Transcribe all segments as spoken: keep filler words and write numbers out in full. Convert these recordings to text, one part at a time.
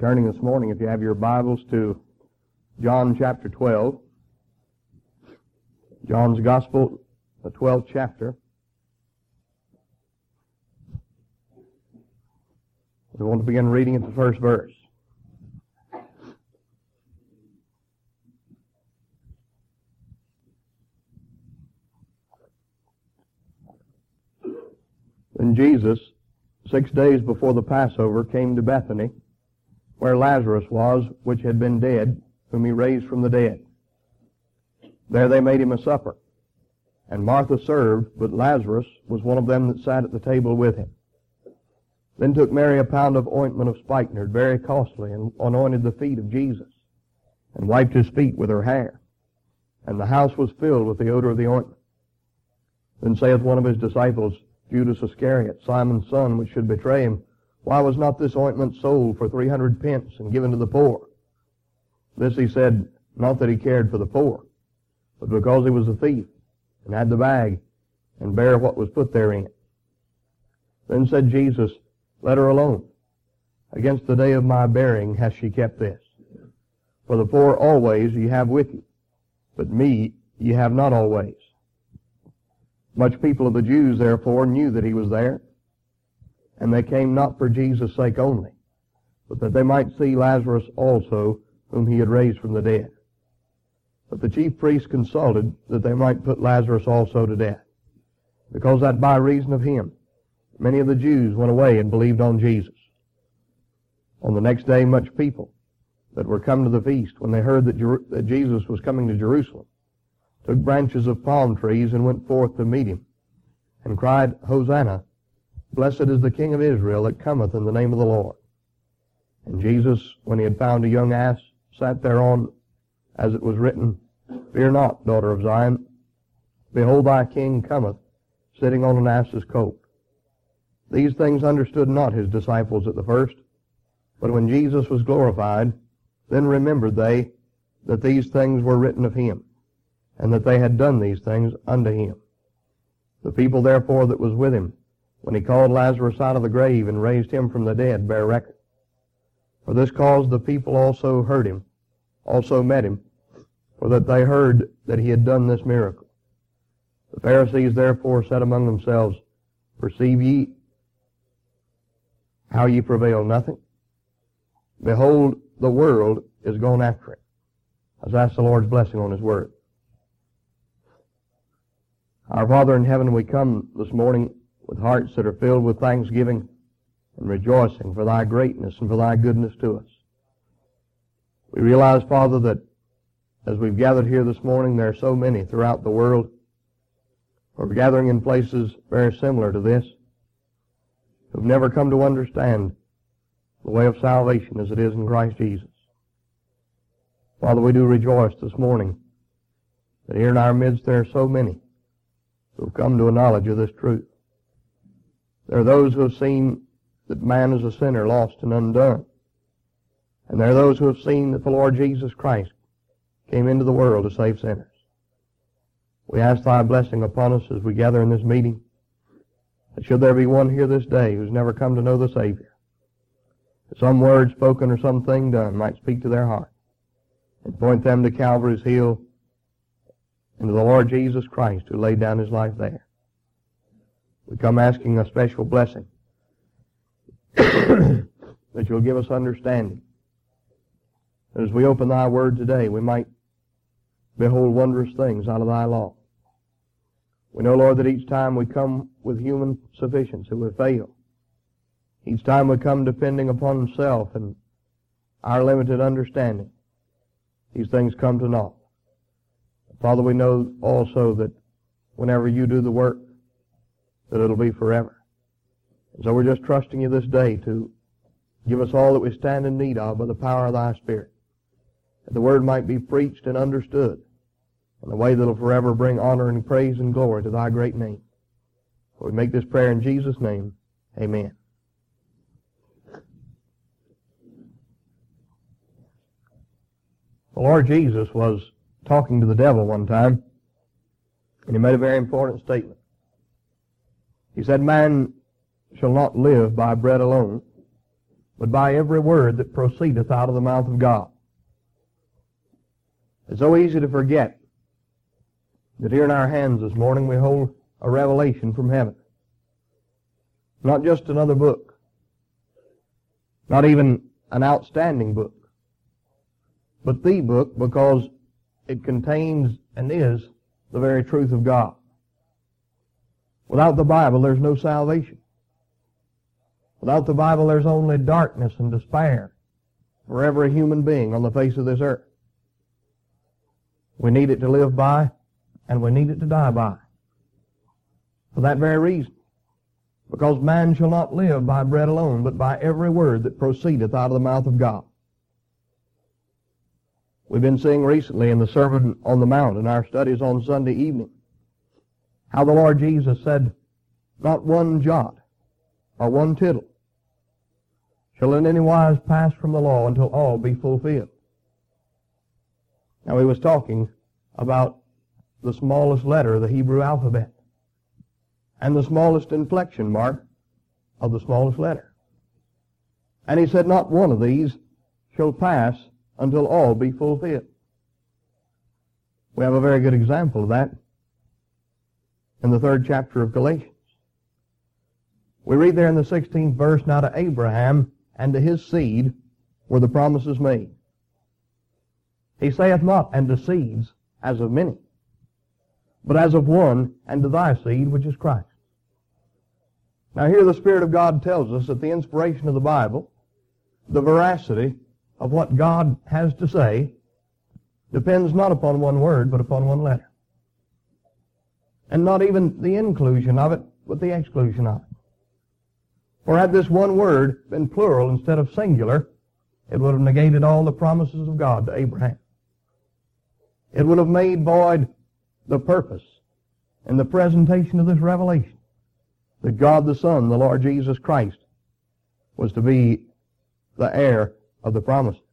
Turning this morning, if you have your Bibles, to John chapter twelve. John's Gospel, the twelfth chapter. We want to begin reading at the first verse. Then Jesus, six days before the Passover, came to Bethany, where Lazarus was, which had been dead, whom he raised from the dead. There they made him a supper. And Martha served, but Lazarus was one of them that sat at the table with him. Then took Mary a pound of ointment of spikenard, very costly, and anointed the feet of Jesus, and wiped his feet with her hair. And the house was filled with the odor of the ointment. Then saith one of his disciples, Judas Iscariot, Simon's son, which should betray him, Why was not this ointment sold for three hundred pence and given to the poor? This he said, not that he cared for the poor, but because he was a thief, and had the bag, and bare what was put therein. Then said Jesus, Let her alone. Against the day of my burying hath she kept this. For the poor always ye have with you, but me ye have not always. Much people of the Jews therefore knew that he was there, and they came not for Jesus' sake only, but that they might see Lazarus also, whom he had raised from the dead. But the chief priests consulted that they might put Lazarus also to death, because that by reason of him many of the Jews went away and believed on Jesus. On the next day much people that were come to the feast, when they heard that, Jer- that Jesus was coming to Jerusalem, took branches of palm trees and went forth to meet him, and cried, Hosanna! Blessed is the King of Israel that cometh in the name of the Lord. And Jesus, when he had found a young ass, sat thereon, as it was written, Fear not, daughter of Zion. Behold, thy King cometh, sitting on an ass's colt. These things understood not his disciples at the first, but when Jesus was glorified, then remembered they that these things were written of him, and that they had done these things unto him. The people therefore that was with him, when he called Lazarus out of the grave and raised him from the dead, bear record. For this cause the people also heard him, also met him, for that they heard that he had done this miracle. The Pharisees therefore said among themselves, Perceive ye how ye prevail nothing? Behold, the world is gone after him. Let's ask the Lord's blessing on his word. Our Father in heaven, we come this morning with hearts that are filled with thanksgiving and rejoicing for thy greatness and for thy goodness to us. We realize, Father, that as we've gathered here this morning, there are so many throughout the world who are gathering in places very similar to this, who've never come to understand the way of salvation as it is in Christ Jesus. Father, we do rejoice this morning that here in our midst there are so many who have come to a knowledge of this truth. There are those who have seen that man is a sinner, lost and undone. And there are those who have seen that the Lord Jesus Christ came into the world to save sinners. We ask thy blessing upon us as we gather in this meeting, that should there be one here this day who's never come to know the Savior, that some word spoken or something done might speak to their heart and point them to Calvary's hill and to the Lord Jesus Christ who laid down his life there. We come asking a special blessing that you'll give us understanding. That as we open thy word today, we might behold wondrous things out of thy law. We know, Lord, that each time we come with human sufficiency, we fail. Each time we come depending upon himself and our limited understanding, these things come to naught. Father, we know also that whenever you do the work, that it'll be forever. And so we're just trusting you this day to give us all that we stand in need of by the power of thy Spirit, that the word might be preached and understood in a way that will forever bring honor and praise and glory to thy great name. For we make this prayer in Jesus' name. Amen. The Lord Jesus was talking to the devil one time, and he made a very important statement. He said, Man shall not live by bread alone, but by every word that proceedeth out of the mouth of God. It's so easy to forget that here in our hands this morning we hold a revelation from heaven. Not just another book, not even an outstanding book, but the book, because it contains and is the very truth of God. Without the Bible, there's no salvation. Without the Bible, there's only darkness and despair for every human being on the face of this earth. We need it to live by, and we need it to die by. For that very reason. Because man shall not live by bread alone, but by every word that proceedeth out of the mouth of God. We've been seeing recently in the Sermon on the Mount, in our studies on Sunday evening, how the Lord Jesus said, not one jot or one tittle shall in any wise pass from the law until all be fulfilled. Now he was talking about the smallest letter of the Hebrew alphabet and the smallest inflection mark of the smallest letter. And he said, not one of these shall pass until all be fulfilled. We have a very good example of that in the third chapter of Galatians. We read there in the sixteenth verse, now to Abraham and to his seed were the promises made. He saith not, and to seeds as of many, but as of one, and to thy seed, which is Christ. Now here the Spirit of God tells us that the inspiration of the Bible, the veracity of what God has to say, depends not upon one word, but upon one letter. And not even the inclusion of it, but the exclusion of it. For had this one word been plural instead of singular, it would have negated all the promises of God to Abraham. It would have made void the purpose and the presentation of this revelation that God the Son, the Lord Jesus Christ, was to be the heir of the promises.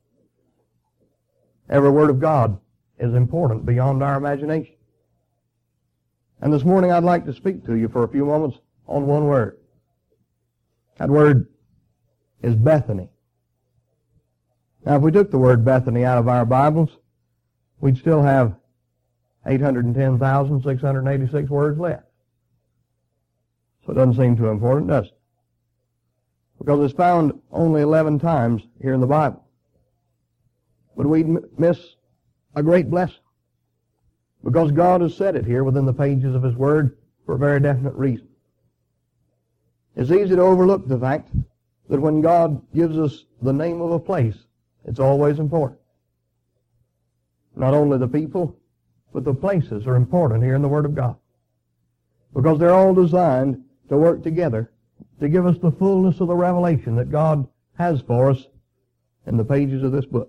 Every word of God is important beyond our imagination. And this morning I'd like to speak to you for a few moments on one word. That word is Bethany. Now if we took the word Bethany out of our Bibles, we'd still have eight hundred ten thousand six hundred eighty-six words left. So it doesn't seem too important, does it? Because it's found only eleven times here in the Bible. But we'd m- miss a great blessing. Because God has said it here within the pages of His Word for a very definite reason. It's easy to overlook the fact that when God gives us the name of a place, it's always important. Not only the people, but the places are important here in the Word of God. Because they're all designed to work together to give us the fullness of the revelation that God has for us in the pages of this book.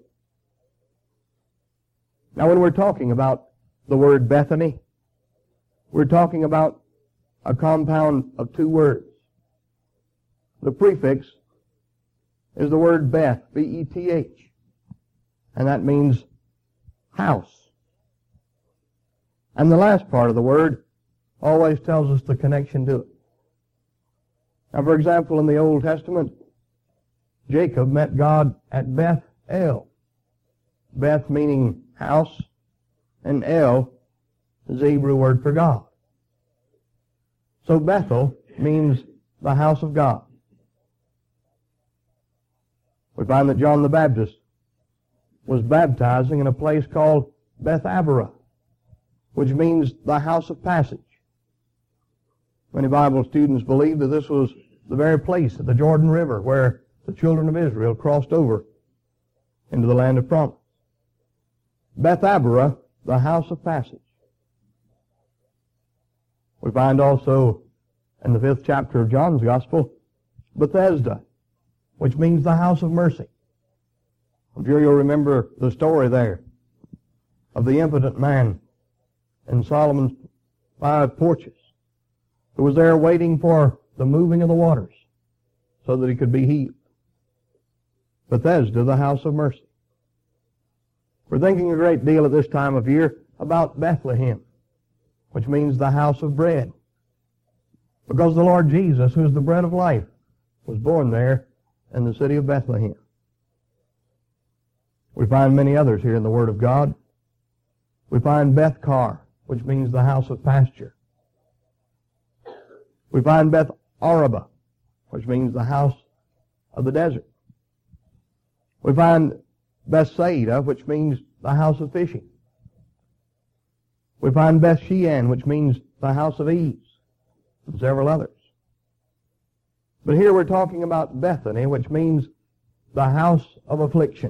Now when we're talking about the word Bethany, we're talking about a compound of two words. The prefix is the word Beth, B E T H, and that means house. And the last part of the word always tells us the connection to it. Now, for example, in the Old Testament, Jacob met God at Beth El. Beth meaning house, and El is the Hebrew word for God. So Bethel means the house of God. We find that John the Baptist was baptizing in a place called Beth Abara, which means the house of passage. Many Bible students believe that this was the very place at the Jordan River where the children of Israel crossed over into the land of promise. Beth Abara, the house of passage. We find also in the fifth chapter of John's Gospel, Bethesda, which means the house of mercy. I'm sure you'll remember the story there of the impotent man in Solomon's five porches who was there waiting for the moving of the waters so that he could be healed. Bethesda, the house of mercy. We're thinking a great deal at this time of year about Bethlehem, which means the house of bread. Because the Lord Jesus, who is the bread of life, was born there and the city of Bethlehem. We find many others here in the Word of God. We find Bethkar, which means the house of pasture. We find Beth Araba, which means the house of the desert. We find Bethsaida, which means the house of fishing. We find Beth Shean, which means the house of ease, and several others. But here we're talking about Bethany, which means the house of affliction.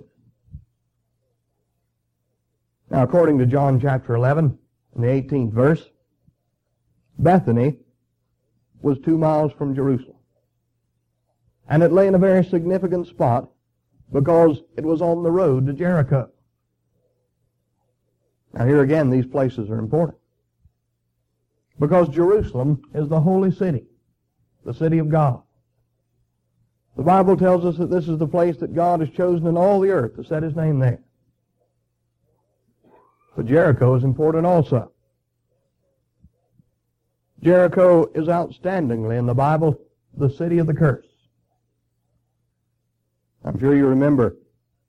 Now, according to John chapter eleven, in the eighteenth verse, Bethany was two miles from Jerusalem. And it lay in a very significant spot because it was on the road to Jericho. Now, here again, these places are important. Because Jerusalem is the holy city, the city of God. The Bible tells us that this is the place that God has chosen in all the earth to set His name there. But Jericho is important also. Jericho is outstandingly in the Bible the city of the curse. I'm sure you remember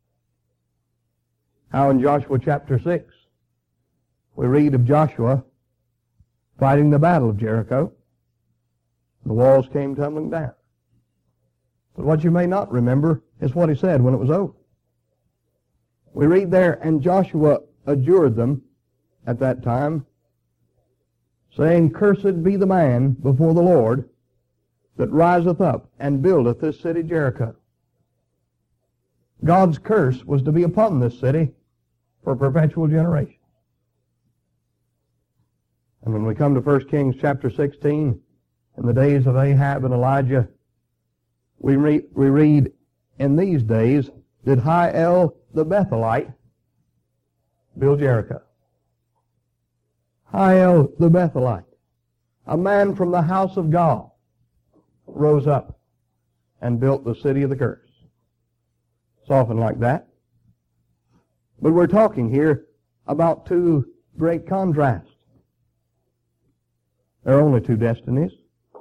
how in Joshua chapter six we read of Joshua fighting the battle of Jericho. The walls came tumbling down. But what you may not remember is what he said when it was over. We read there, and Joshua adjured them at that time, saying, Cursed be the man before the Lord that riseth up and buildeth this city Jericho. God's curse was to be upon this city for perpetual generations. And when we come to First Kings chapter sixteen, in the days of Ahab and Elijah, we, re- we read, In these days did Hiel the Bethelite build Jericho. Hiel the Bethelite, a man from the house of God, rose up and built the city of the curse. It's often like that. But we're talking here about two great contrasts. There are only two destinies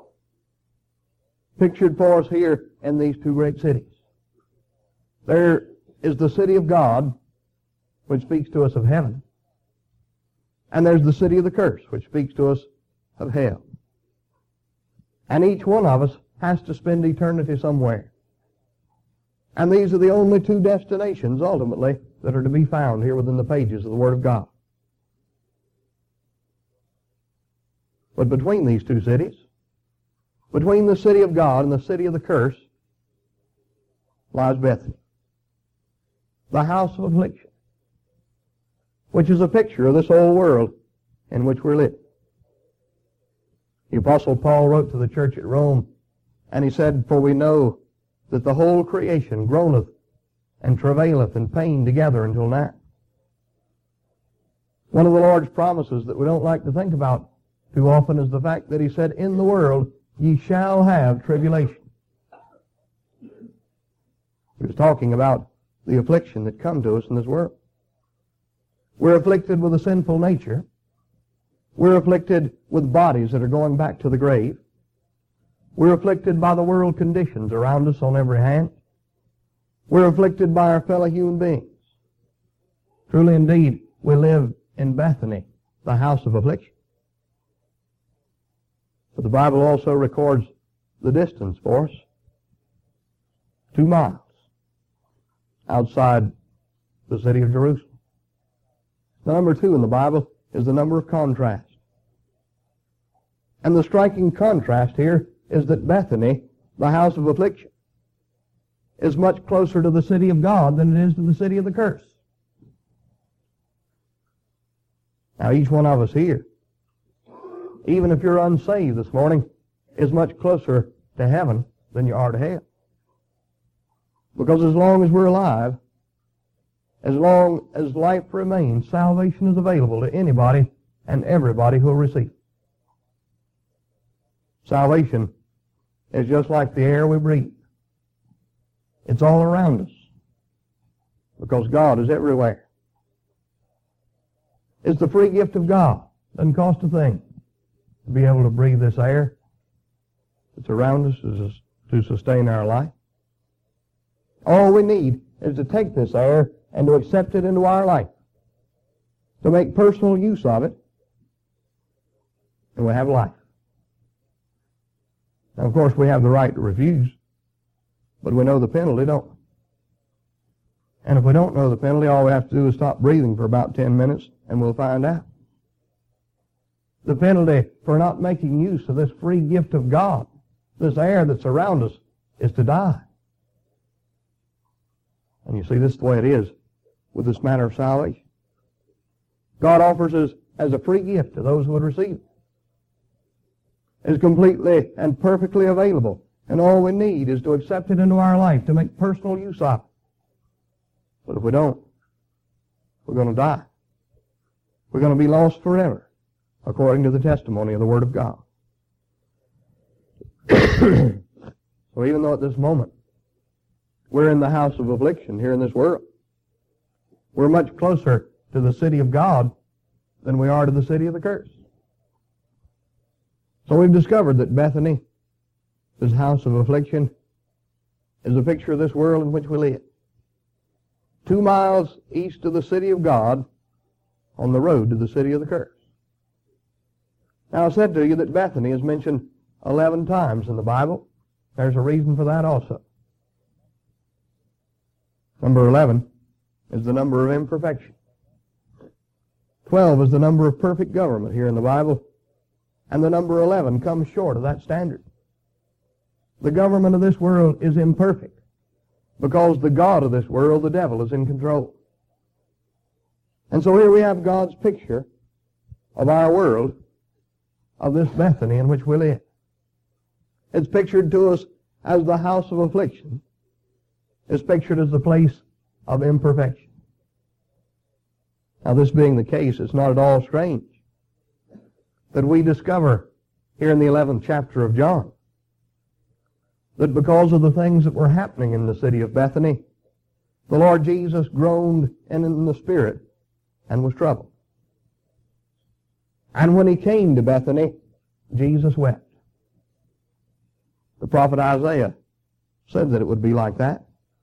pictured for us here in these two great cities. There is the city of God, which speaks to us of heaven. And there's the city of the curse, which speaks to us of hell. And each one of us has to spend eternity somewhere. And these are the only two destinations, ultimately, that are to be found here within the pages of the Word of God. But between these two cities, between the city of God and the city of the curse, lies Bethany, the house of affliction, which is a picture of this old world in which we're living. The Apostle Paul wrote to the church at Rome, and he said, For we know that the whole creation groaneth and travaileth in pain together until now. One of the Lord's promises that we don't like to think about too often is the fact that He said, In the world ye shall have tribulation. He was talking about the affliction that come to us in this world. We're afflicted with a sinful nature. We're afflicted with bodies that are going back to the grave. We're afflicted by the world conditions around us on every hand. We're afflicted by our fellow human beings. Truly indeed, we live in Bethany, the house of affliction. But the Bible also records the distance for us. Two miles outside the city of Jerusalem. The number two in the Bible is the number of contrast. And the striking contrast here is that Bethany, the house of affliction, is much closer to the city of God than it is to the city of the curse. Now, each one of us here, even if you're unsaved this morning, is much closer to heaven than you are to hell. Because as long as we're alive, as long as life remains, salvation is available to anybody and everybody who will receive it. Salvation is just like the air we breathe. It's all around us because God is everywhere. It's the free gift of God. Doesn't cost a thing to be able to breathe this air that's around us to sustain our life. All we need is to take this air and to accept it into our life, to make personal use of it, and we have life. Now, of course, we have the right to refuse, but we know the penalty, don't we? And if we don't know the penalty, all we have to do is stop breathing for about ten minutes, and we'll find out. The penalty for not making use of this free gift of God, this air that's around us, is to die. And you see, this is the way it is with this matter of salvation. God offers us as a free gift to those who would receive it. It's completely and perfectly available, and all we need is to accept it into our life, to make personal use of it. But if we don't, we're going to die. We're going to be lost forever, according to the testimony of the Word of God. So even though at this moment we're in the house of affliction here in this world, we're much closer to the city of God than we are to the city of the curse. So we've discovered that Bethany, this house of affliction, is a picture of this world in which we live. Two miles east of the city of God, on the road to the city of the curse. Now, I said to you that Bethany is mentioned eleven times in the Bible. There's a reason for that also. Number eleven is the number of imperfection. Twelve is the number of perfect government here in the Bible, and the number eleven comes short of that standard. The government of this world is imperfect because the God of this world, the devil, is in control. And so here we have God's picture of our world, of this Bethany in which we live. It's pictured to us as the house of affliction. It's pictured as the place of imperfection. Now, this being the case, it's not at all strange that we discover here in the eleventh chapter of John that because of the things that were happening in the city of Bethany, the Lord Jesus groaned in the Spirit and was troubled. And when he came to Bethany, Jesus wept. The prophet Isaiah said that it would be like that.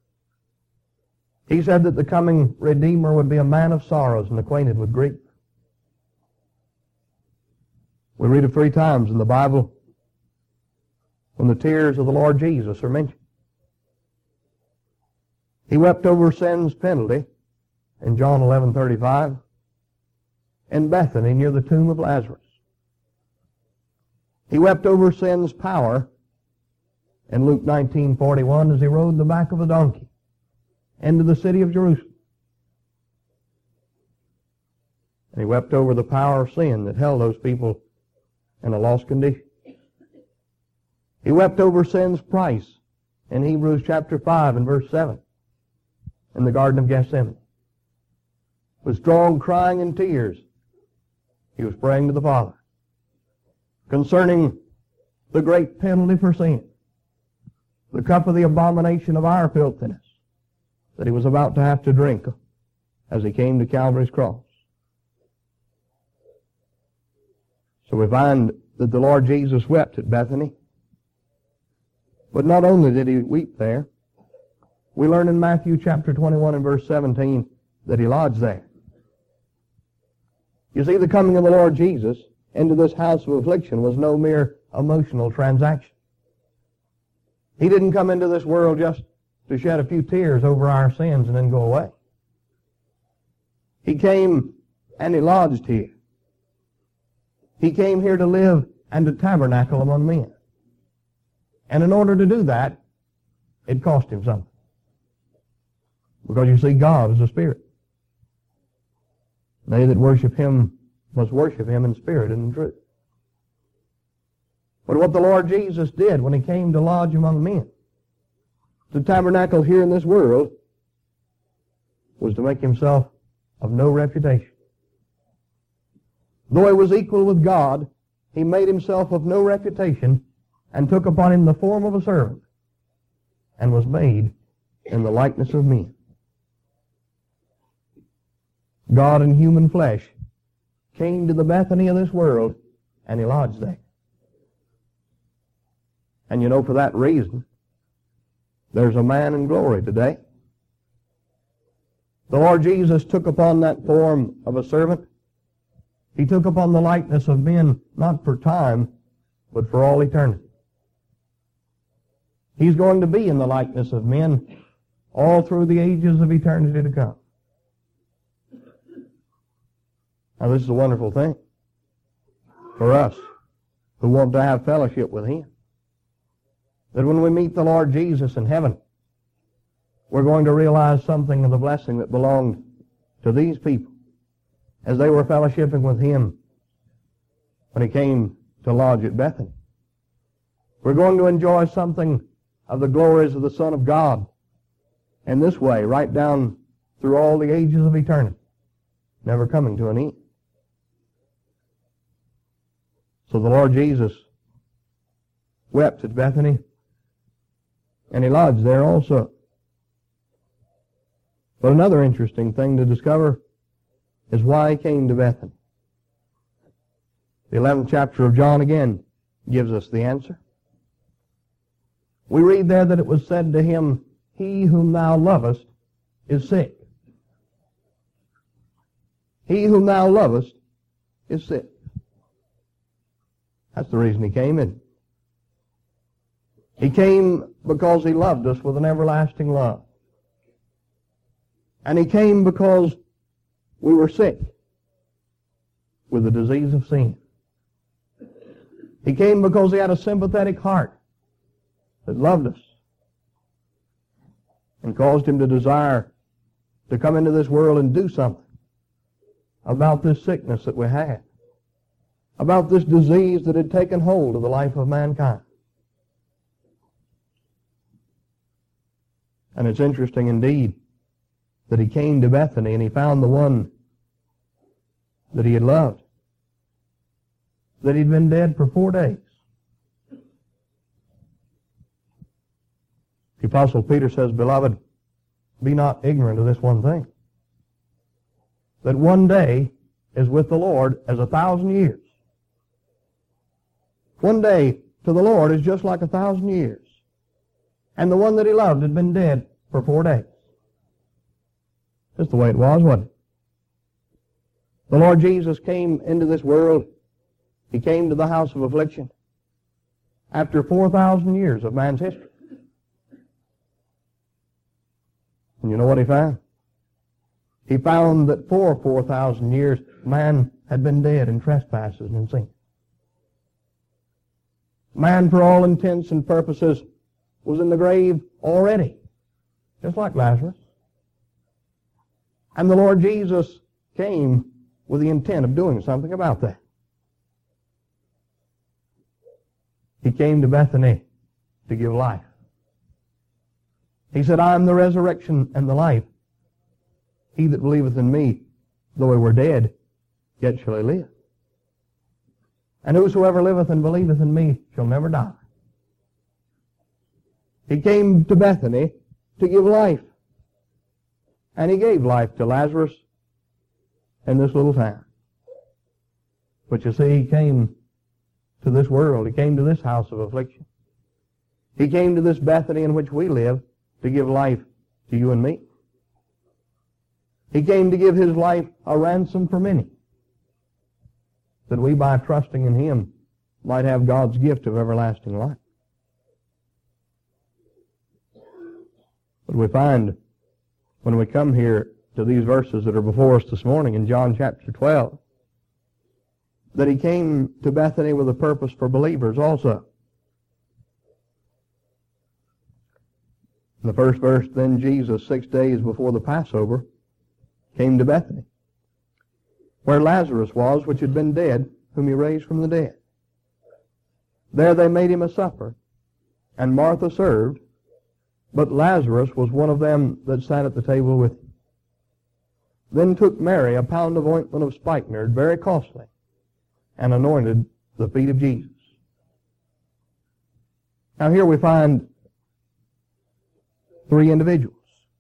He said that the coming Redeemer would be a man of sorrows and acquainted with grief. We read it three times in the Bible when the tears of the Lord Jesus are mentioned. He wept over sin's penalty in John eleven thirty-five in Bethany near the tomb of Lazarus. He wept over sin's power in Luke nineteen forty-one as he rode the back of a donkey into the city of Jerusalem. And he wept over the power of sin that held those people in a lost condition. He wept over sin's price in Hebrews chapter five and verse seven in the Garden of Gethsemane. With strong crying and tears, he was praying to the Father concerning the great penalty for sin, the cup of the abomination of our filthiness that he was about to have to drink as he came to Calvary's cross. So we find that the Lord Jesus wept at Bethany. But not only did he weep there, we learn in Matthew chapter twenty-one and verse seventeen that he lodged there. You see, the coming of the Lord Jesus into this house of affliction was no mere emotional transaction. He didn't come into this world just to shed a few tears over our sins and then go away. He came and he lodged here. He came here to live and to tabernacle among men. And in order to do that, it cost him something. Because you see, God is a spirit. They that worship him must worship him in spirit and in truth. But what the Lord Jesus did when he came to lodge among men, to tabernacle here in this world, was to make himself of no reputation. Though he was equal with God, he made himself of no reputation and took upon him the form of a servant and was made in the likeness of men. God in human flesh came to the Bethany of this world and he lodged there. And you know, for that reason, There's a man in glory today. The Lord Jesus took upon that form of a servant. He took upon the likeness of men, not for time, but for all eternity. He's going to be in the likeness of men all through the ages of eternity to come. Now, this is a wonderful thing for us who want to have fellowship with Him. That when we meet the Lord Jesus in heaven, we're going to realize something of the blessing that belonged to these people as they were fellowshipping with Him when He came to lodge at Bethany. We're going to enjoy something of the glories of the Son of God in this way, right down through all the ages of eternity, never coming to an end. So the Lord Jesus wept at Bethany, and He lodged there also. But another interesting thing to discover is why He came to Bethany. The eleventh chapter of John again gives us the answer. We read there that it was said to Him, He whom thou lovest is sick. He whom thou lovest is sick. That's the reason He came in. He came because He loved us with an everlasting love. And He came because we were sick with the disease of sin. He came because He had a sympathetic heart that loved us and caused Him to desire to come into this world and do something about this sickness that we had, about this disease that had taken hold of the life of mankind. And it's interesting indeed that He came to Bethany and He found the one that He had loved, that he'd been dead for four days. The Apostle Peter says, Beloved, be not ignorant of this one thing, that one day is with the Lord as a thousand years. One day to the Lord is just like a thousand years. And the one that He loved had been dead for four days. That's the way it was, wasn't it? The Lord Jesus came into this world. He came to the house of affliction after four thousand years of man's history. And you know what He found? He found that for four thousand years, man had been dead in trespasses and sin. Man, for all intents and purposes, was in the grave already, just like Lazarus. And the Lord Jesus came with the intent of doing something about that. He came to Bethany to give life. He said, I am the resurrection and the life. He that believeth in me, though he were dead, yet shall he live. And whosoever liveth and believeth in me shall never die. He came to Bethany to give life. And He gave life to Lazarus in this little town. But you see, He came to this world. He came to this house of affliction. He came to this Bethany in which we live to give life to you and me. He came to give His life a ransom for many, that we, by trusting in Him, might have God's gift of everlasting life. But we find, when we come here to these verses that are before us this morning in John chapter twelve, that He came to Bethany with a purpose for believers also. In the first verse, then Jesus, six days before the Passover, came to Bethany, where Lazarus was, which had been dead, whom He raised from the dead. There they made Him a supper, and Martha served, but Lazarus was one of them that sat at the table with Him. Then took Mary a pound of ointment of spikenard, very costly, and anointed the feet of Jesus. Now here we find three individuals.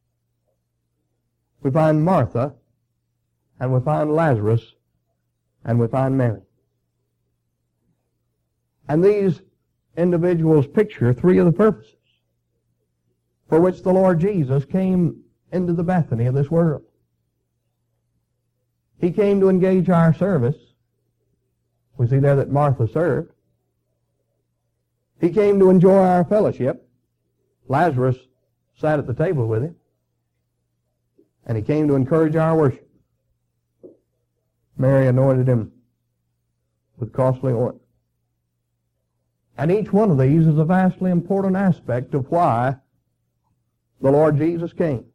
We find Martha, and we find Lazarus, and we find Mary. And these individuals picture three of the purposes for which the Lord Jesus came into the Bethany of this world. He came to engage our service. We see there that Martha served. He came to enjoy our fellowship. Lazarus sat at the table with him. And he came to encourage our worship. Mary anointed him with costly ointment. And each one of these is a vastly important aspect of why the Lord Jesus came.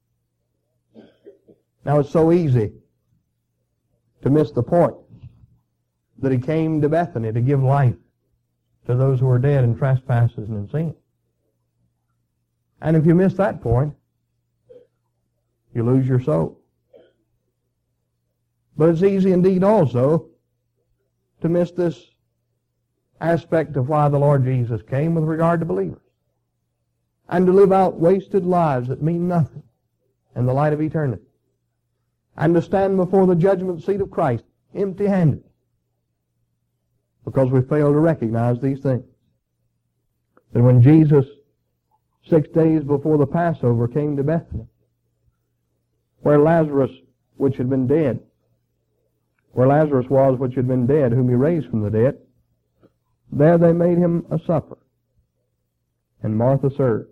Now it's so easy to miss the point that he came to Bethany to give life to those who are dead in trespasses and in sin. And if you miss that point, you lose your soul. But it's easy indeed also to miss this aspect of why the Lord Jesus came with regard to believers, and to live out wasted lives that mean nothing in the light of eternity, and to stand before the judgment seat of Christ empty-handed because we fail to recognize these things. That when Jesus, six days before the Passover, came to Bethany, where Lazarus, which had been dead, where Lazarus was, which had been dead, whom he raised from the dead, there they made him a supper, and Martha served.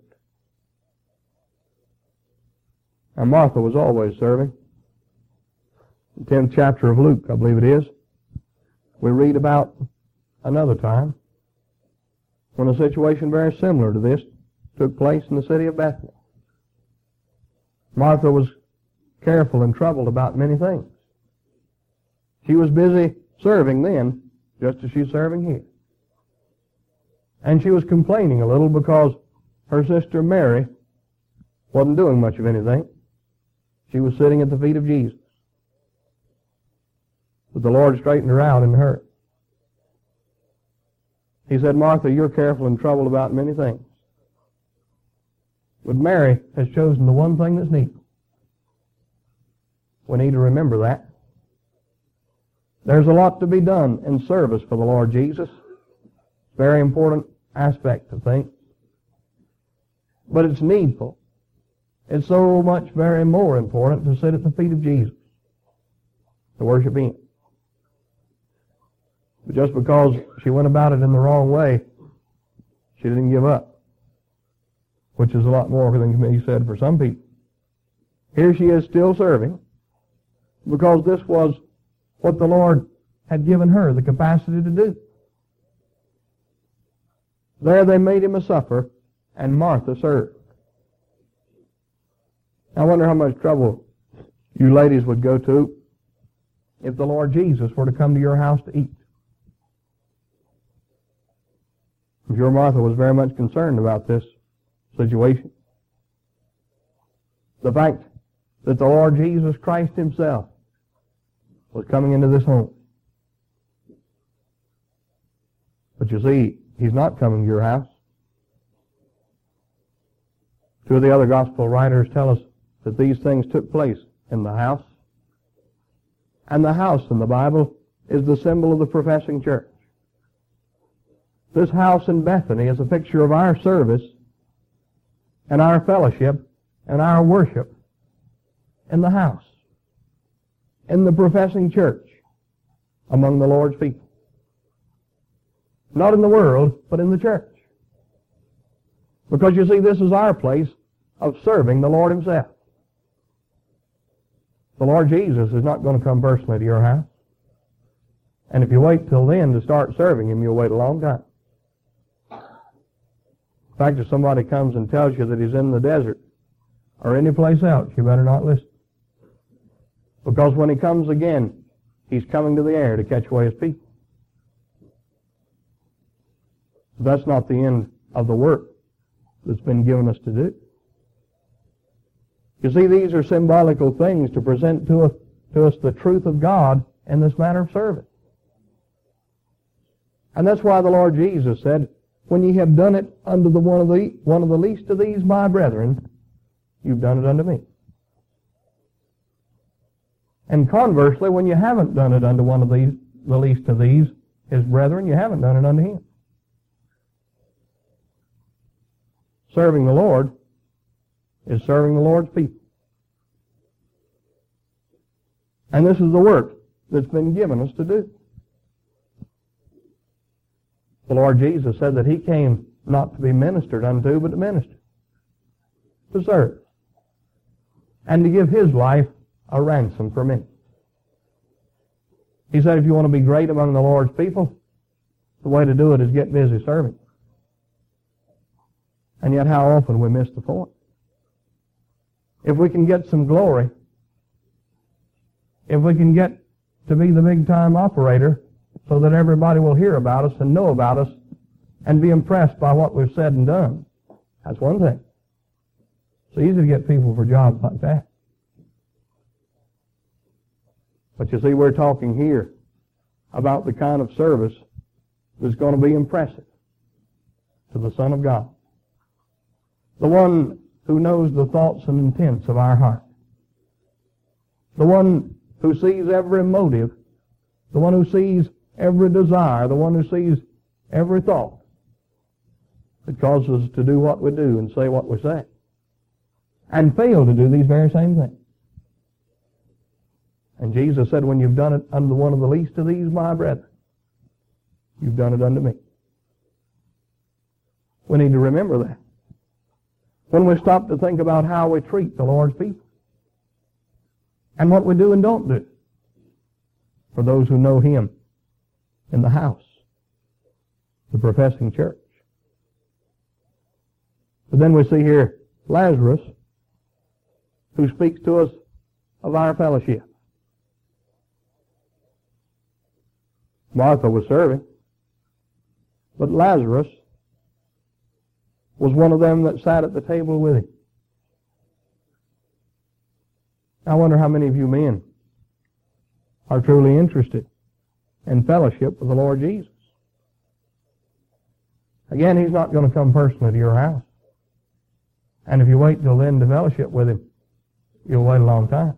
Now Martha was always serving. In the tenth chapter of Luke, I believe it is, we read about another time when a situation very similar to this took place in the city of Bethany. Martha was careful and troubled about many things. She was busy serving then, just as she's serving here. And she was complaining a little because her sister Mary wasn't doing much of anything. She was sitting at the feet of Jesus. But the Lord straightened her out in a hurry. He said, Martha, you're careful and troubled about many things. But Mary has chosen the one thing that's needful. We need to remember that. There's a lot to be done in service for the Lord Jesus. Very important aspect of things. But it's needful. It's so much very more important to sit at the feet of Jesus, to worship Him. But just because she went about it in the wrong way, she didn't give up, which is a lot more than can be said for some people. Here she is still serving, because this was what the Lord had given her the capacity to do. There they made him a supper, and Martha served. I wonder how much trouble you ladies would go to if the Lord Jesus were to come to your house to eat. I'm sure Martha was very much concerned about this situation. The fact that the Lord Jesus Christ Himself was coming into this home. But you see, He's not coming to your house. Two of the other gospel writers tell us that these things took place in the house. And the house in the Bible is the symbol of the professing church. This house in Bethany is a picture of our service and our fellowship and our worship in the house, in the professing church, among the Lord's people. Not in the world, but in the church. Because you see, this is our place of serving the Lord Himself. The Lord Jesus is not going to come personally to your house. And if you wait till then to start serving Him, you'll wait a long time. In fact, if somebody comes and tells you that He's in the desert or any place else, you better not listen. Because when He comes again, He's coming to the air to catch away His people. That's not the end of the work that's been given us to do. You see, these are symbolical things to present to us, to us the truth of God in this matter of service. And that's why the Lord Jesus said, when ye have done it unto the one of the one of the least of these my brethren, you've done it unto me. And conversely, when you haven't done it unto one of these, the least of these, His brethren, you haven't done it unto Him. Serving the Lord is serving the Lord's people. And this is the work that's been given us to do. The Lord Jesus said that He came not to be ministered unto, but to minister, to serve, and to give His life a ransom for many. He said if you want to be great among the Lord's people, the way to do it is get busy serving. And yet how often we miss the point. If we can get some glory, if we can get to be the big-time operator so that everybody will hear about us and know about us and be impressed by what we've said and done, that's one thing. It's easy to get people for jobs like that. But you see, we're talking here about the kind of service that's going to be impressive to the Son of God. The one who knows the thoughts and intents of our heart. The one who sees every motive. The one who sees every desire. The one who sees every thought that causes us to do what we do and say what we say. And fail to do these very same things. And Jesus said, when you've done it unto one of the least of these, my brethren, you've done it unto me. We need to remember that. When we stop to think about how we treat the Lord's people and what we do and don't do for those who know Him in the house, the professing church. But then we see here Lazarus, who speaks to us of our fellowship. Martha was serving, but Lazarus was one of them that sat at the table with Him. I wonder how many of you men are truly interested in fellowship with the Lord Jesus. Again, He's not going to come personally to your house. And if you wait till then to fellowship with Him, you'll wait a long time.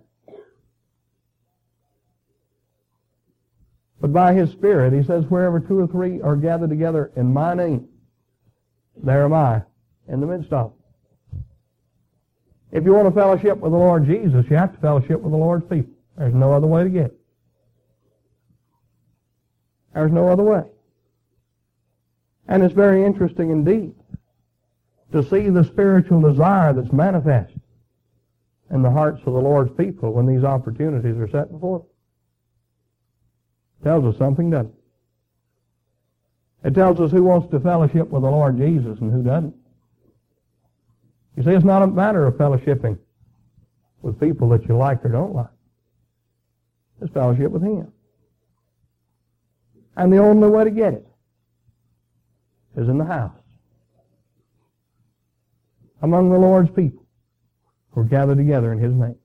But by His Spirit, He says, wherever two or three are gathered together in my name, there am I in the midst of them. If you want to fellowship with the Lord Jesus, you have to fellowship with the Lord's people. There's no other way to get it. There's no other way. And it's very interesting indeed to see the spiritual desire that's manifest in the hearts of the Lord's people when these opportunities are set before them. Tells us something, doesn't it? It tells us who wants to fellowship with the Lord Jesus and who doesn't. You see, it's not a matter of fellowshipping with people that you like or don't like. It's fellowship with Him. And the only way to get it is in the house, among the Lord's people who are gathered together in His name.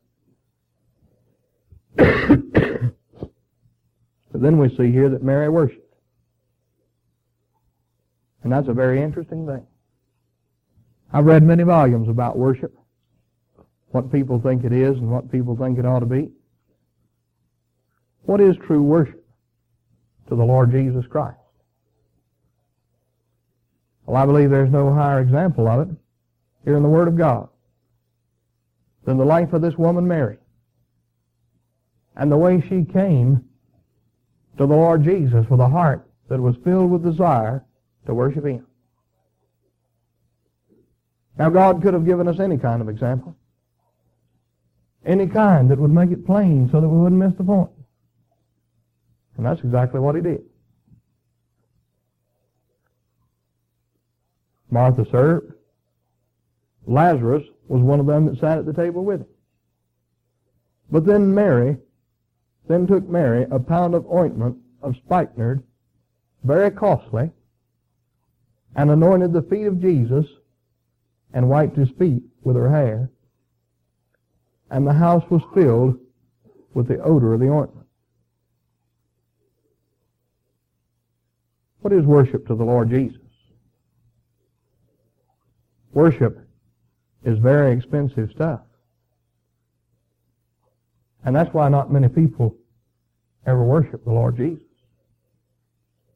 But then we see here that Mary worshiped. And that's a very interesting thing. I've read many volumes about worship, what people think it is and what people think it ought to be. What is true worship to the Lord Jesus Christ? Well, I believe there's no higher example of it here in the Word of God than the life of this woman Mary and the way she came to the Lord Jesus with a heart that was filled with desire to worship Him. Now, God could have given us any kind of example, any kind that would make it plain so that we wouldn't miss the point. And that's exactly what He did. Martha served. Lazarus was one of them that sat at the table with Him. But then Mary, then took Mary a pound of ointment of spikenard, very costly, and anointed the feet of Jesus and wiped His feet with her hair. And the house was filled with the odor of the ointment. What is worship to the Lord Jesus? Worship is very expensive stuff. And that's why not many people ever worship the Lord Jesus.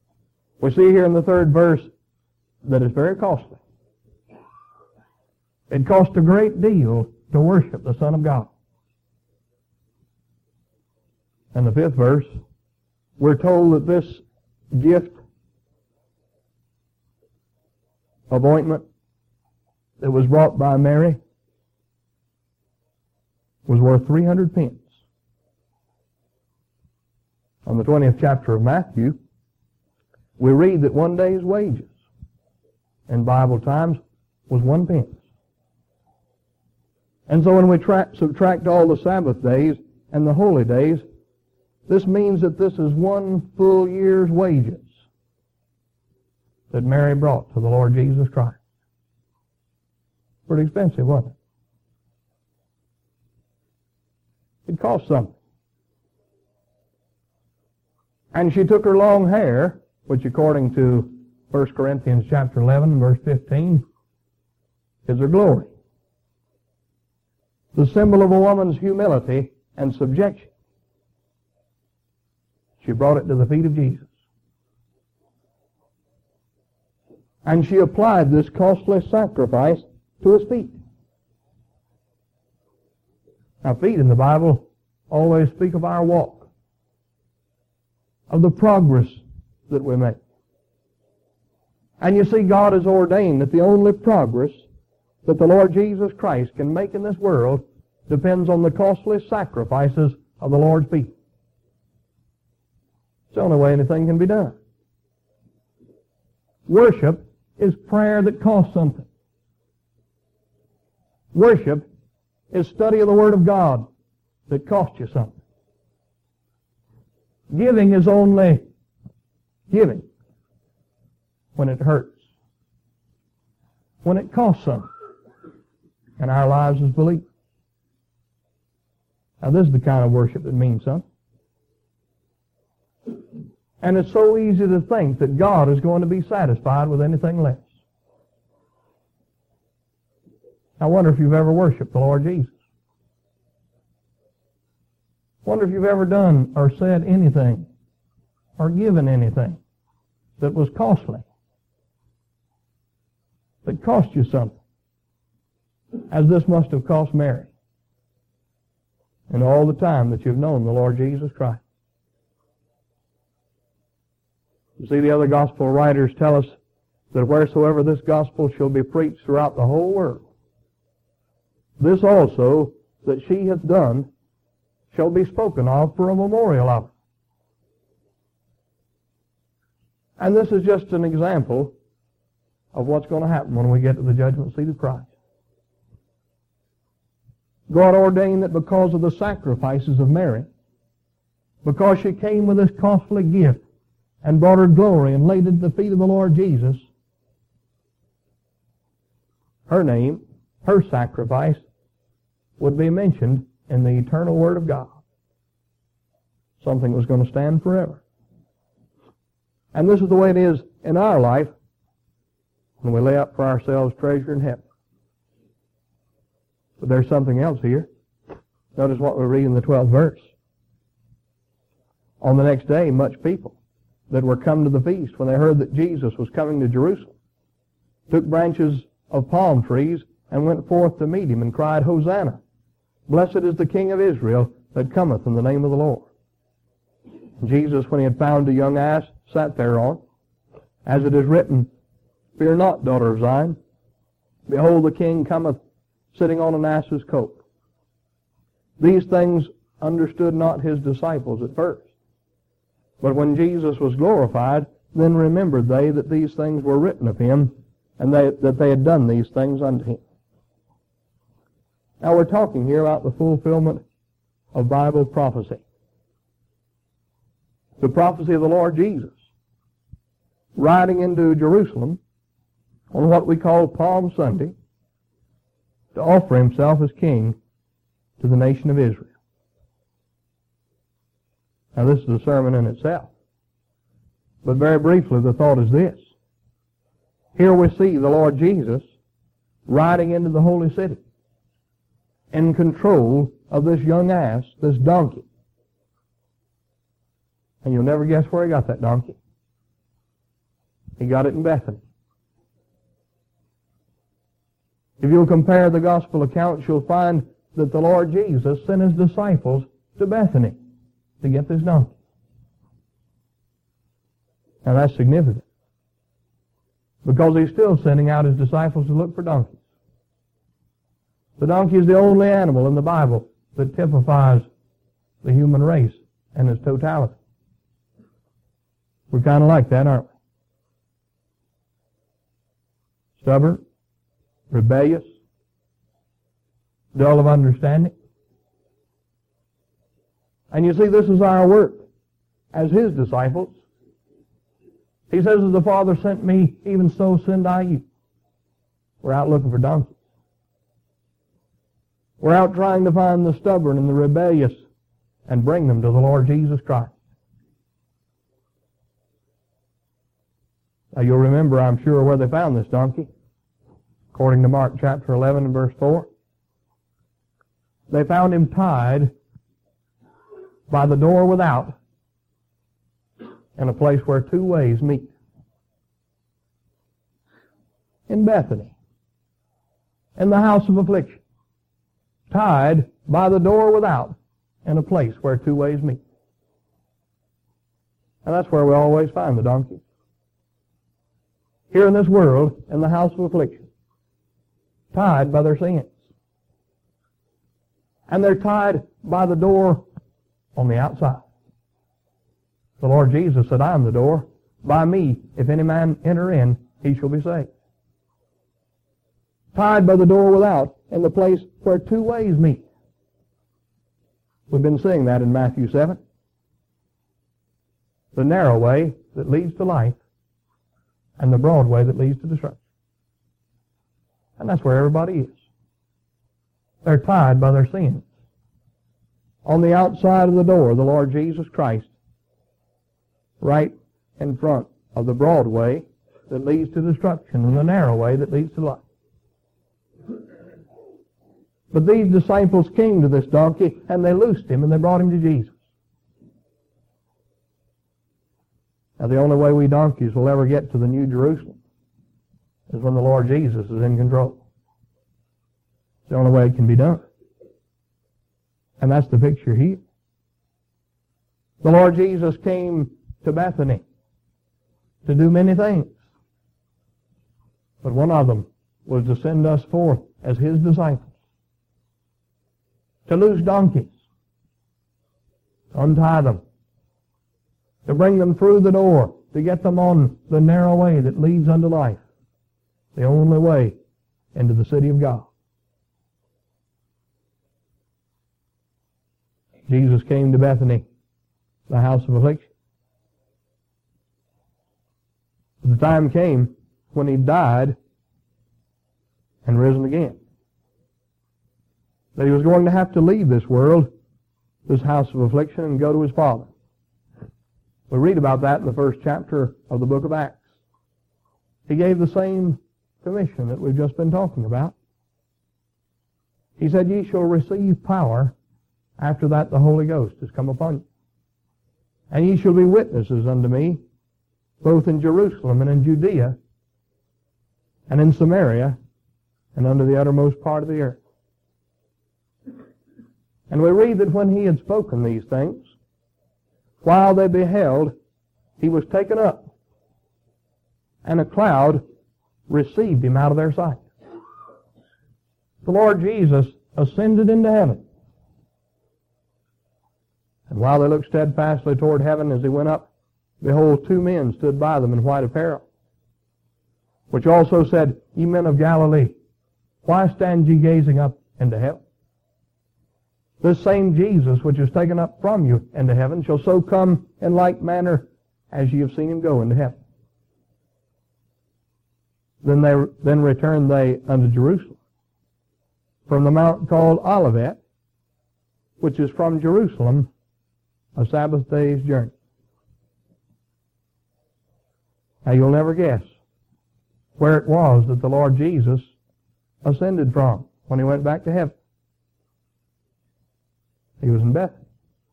We see here in the third verse that it's very costly. It cost a great deal to worship the Son of God. And the fifth verse, we're told that this gift of ointment that was brought by Mary was worth three hundred pence. On the twentieth chapter of Matthew, we read that one day's wages in Bible times was one pence. And so when we tra- subtract all the Sabbath days and the holy days, this means that this is one full year's wages that Mary brought to the Lord Jesus Christ. Pretty expensive, wasn't it? It cost something. And she took her long hair, which according to First Corinthians chapter eleven and verse fifteen is her glory. The symbol of a woman's humility and subjection. She brought it to the feet of Jesus. And she applied this costly sacrifice to his feet. Now, feet in the Bible always speak of our walk, of the progress that we make. And you see, God has ordained that the only progress that the Lord Jesus Christ can make in this world depends on the costly sacrifices of the Lord's feet. It's the only way anything can be done. Worship is prayer that costs something. Worship is study of the Word of God that costs you something. Giving is only giving when it hurts, when it costs something in our lives as believers. Now, this is the kind of worship that means something. And it's so easy to think that God is going to be satisfied with anything less. I wonder if you've ever worshiped the Lord Jesus. Wonder if you've ever done or said anything or given anything that was costly, that cost you something, as this must have cost Mary in all the time that you've known the Lord Jesus Christ. You see, the other gospel writers tell us that wheresoever this gospel shall be preached throughout the whole world, this also that she hath done shall be spoken of for a memorial of her. And this is just an example of what's going to happen when we get to the judgment seat of Christ. God ordained that because of the sacrifices of Mary, because she came with this costly gift and brought her glory and laid it at the feet of the Lord Jesus, her name, her sacrifice, would be mentioned in the eternal Word of God. Something was going to stand forever. And this is the way it is in our life when we lay up for ourselves treasure in heaven. But there's something else here. Notice what we read in the twelfth verse. On the next day, much people that were come to the feast, when they heard that Jesus was coming to Jerusalem, took branches of palm trees and went forth to meet him and cried, Hosanna! Blessed is the King of Israel that cometh in the name of the Lord. And Jesus, when he had found a young ass, sat thereon, as it is written, Fear not, daughter of Zion. Behold, the King cometh sitting on an ass's coat. These things understood not his disciples at first. But when Jesus was glorified, then remembered they that these things were written of him, and they, that they had done these things unto him. Now we're talking here about the fulfillment of Bible prophecy. The prophecy of the Lord Jesus riding into Jerusalem on what we call Palm Sunday to offer himself as king to the nation of Israel. Now this is a sermon in itself. But very briefly, the thought is this. Here we see the Lord Jesus riding into the holy city in control of this young ass, this donkey. And you'll never guess where he got that donkey. He got it in Bethany. If you'll compare the gospel accounts, you'll find that the Lord Jesus sent his disciples to Bethany to get this donkey. Now that's significant, because he's still sending out his disciples to look for donkeys. The donkey is the only animal in the Bible that typifies the human race and its totality. We're kind of like that, aren't we? Stubborn, rebellious, dull of understanding. And you see, this is our work as his disciples. He says, as the Father sent me, even so send I you. We're out looking for donkeys. We're out trying to find the stubborn and the rebellious and bring them to the Lord Jesus Christ. Now you'll remember, I'm sure, where they found this donkey. According to Mark chapter eleven and verse four. They found him tied by the door without in a place where two ways meet. In Bethany, in the house of affliction. Tied by the door without in a place where two ways meet. And that's where we always find the donkey. Here in this world, in the house of affliction. Tied by their sins. And they're tied by the door on the outside. The Lord Jesus said, I am the door. By me, if any man enter in, he shall be saved. Tied by the door without, in the place where two ways meet. We've been seeing that in Matthew seven. The narrow way that leads to life, and the broad way that leads to destruction. And that's where everybody is. They're tied by their sins. On the outside of the door, the Lord Jesus Christ, right in front of the broad way that leads to destruction and the narrow way that leads to life. But these disciples came to this donkey and they loosed him and they brought him to Jesus. Now the only way we donkeys will ever get to the New Jerusalem is when the Lord Jesus is in control. It's the only way it can be done. And that's the picture here. The Lord Jesus came to Bethany to do many things. But one of them was to send us forth as his disciples. To loose donkeys. To untie them. To bring them through the door. To get them on the narrow way that leads unto life. The only way into the city of God. Jesus came to Bethany, the house of affliction. The time came when he died and risen again. That he was going to have to leave this world, this house of affliction, and go to his Father. We read about that in the first chapter of the book of Acts. He gave the same commission that we've just been talking about. He said, ye shall receive power. After that the Holy Ghost has come upon you. And ye shall be witnesses unto me, both in Jerusalem and in Judea, and in Samaria, and unto the uttermost part of the earth. And we read that when he had spoken these things, while they beheld, he was taken up, and a cloud received him out of their sight. The Lord Jesus ascended into heaven. And while they looked steadfastly toward heaven as he went up, behold, two men stood by them in white apparel, which also said, Ye men of Galilee, why stand ye gazing up into heaven? This same Jesus which is taken up from you into heaven shall so come in like manner as ye have seen him go into heaven. Then they then returned they unto Jerusalem from the mount called Olivet, which is from Jerusalem a Sabbath day's journey. Now you'll never guess where it was that the Lord Jesus ascended from when he went back to heaven. He was in Bethany.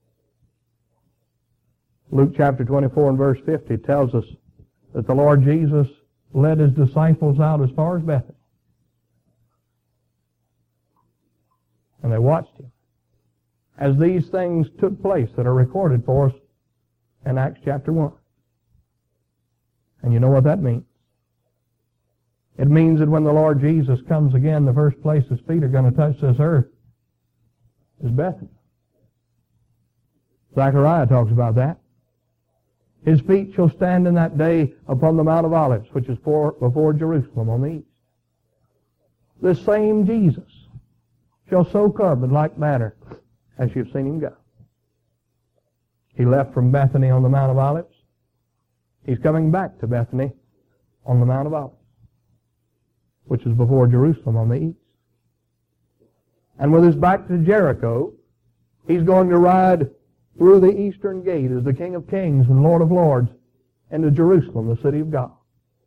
Luke chapter twenty-four and verse fifty tells us that the Lord Jesus led his disciples out as far as Bethany. And they watched him as these things took place that are recorded for us in Acts chapter one. And you know what that means? It means that when the Lord Jesus comes again, the first place his feet are going to touch this earth is Bethany. Zechariah talks about that. His feet shall stand in that day upon the Mount of Olives, which is before, before Jerusalem on the east. This same Jesus shall so come in like manner as you've seen him go. He left from Bethany on the Mount of Olives. He's coming back to Bethany on the Mount of Olives, which is before Jerusalem on the east. And with his back to Jericho, he's going to ride through the eastern gate as the King of Kings and Lord of Lords into Jerusalem, the city of God.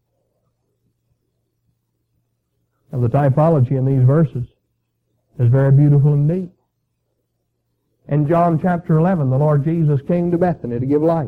And the typology in these verses is very beautiful indeed. In John chapter eleven, the Lord Jesus came to Bethany to give life,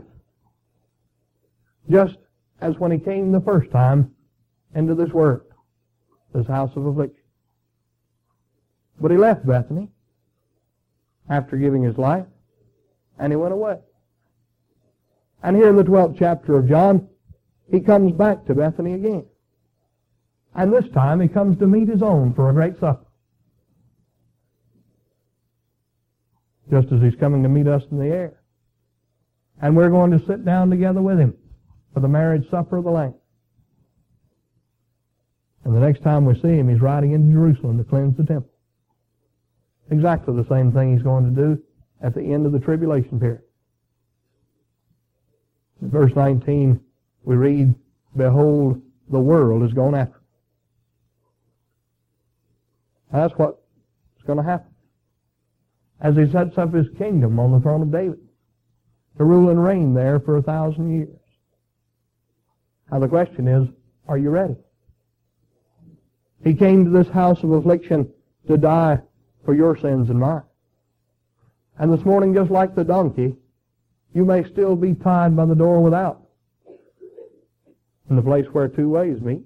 just as when he came the first time into this world, this house of affliction. But he left Bethany after giving his life, and he went away. And here in the twelfth chapter of John, he comes back to Bethany again. And this time he comes to meet his own for a great supper. Just as he's coming to meet us in the air. And we're going to sit down together with him for the marriage supper of the Lamb. And the next time we see him, he's riding into Jerusalem to cleanse the temple. Exactly the same thing he's going to do at the end of the tribulation period. In verse nineteen, we read, "Behold, the world is gone after him." That's what's going to happen. As he sets up his kingdom on the throne of David, to rule and reign there for a thousand years. Now the question is, are you ready? He came to this house of affliction to die for your sins and mine. And this morning, just like the donkey, you may still be tied by the door without, in the place where two ways meet.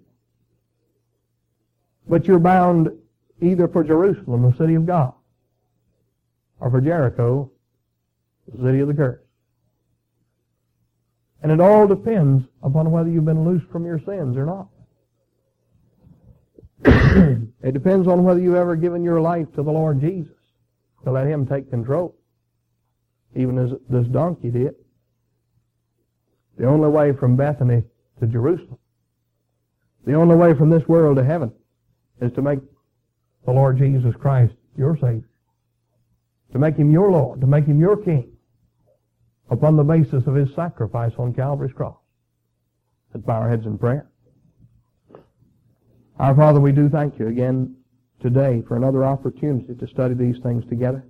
But you're bound either for Jerusalem, the city of God, or for Jericho, the city of the curse. And it all depends upon whether you've been loosed from your sins or not. It depends on whether you've ever given your life to the Lord Jesus, to let him take control, even as this donkey did. The only way from Bethany to Jerusalem, the only way from this world to heaven, is to make the Lord Jesus Christ your Savior, to make him your Lord, to make him your King, upon the basis of his sacrifice on Calvary's cross. Let's bow our heads in prayer. Our Father, we do thank you again today for another opportunity to study these things together.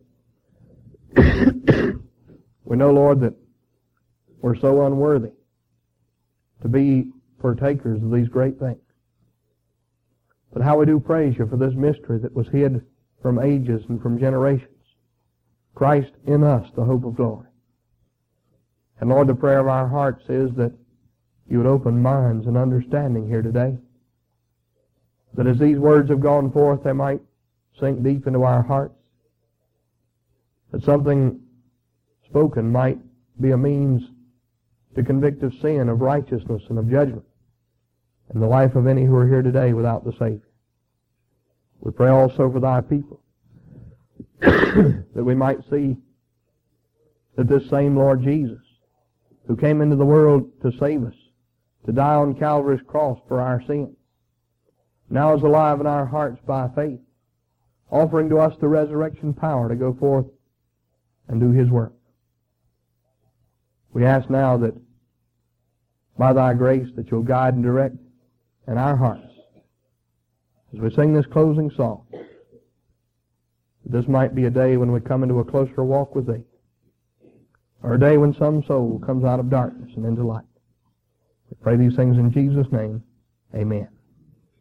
We know, Lord, that we're so unworthy to be partakers of these great things. But how we do praise you for this mystery that was hid from ages and from generations. Christ in us, the hope of glory. And Lord, the prayer of our hearts is that you would open minds and understanding here today. That as these words have gone forth, they might sink deep into our hearts. That something spoken might be a means to convict of sin, of righteousness, and of judgment in the life of any who are here today without the Savior. We pray also for thy people, that we might see that this same Lord Jesus, who came into the world to save us, to die on Calvary's cross for our sins, now is alive in our hearts by faith, offering to us the resurrection power to go forth and do his work. We ask now that by thy grace that you'll guide and direct in our hearts as we sing this closing song, that this might be a day when we come into a closer walk with thee, or a day when some soul comes out of darkness and into light. We pray these things in Jesus' name. Amen.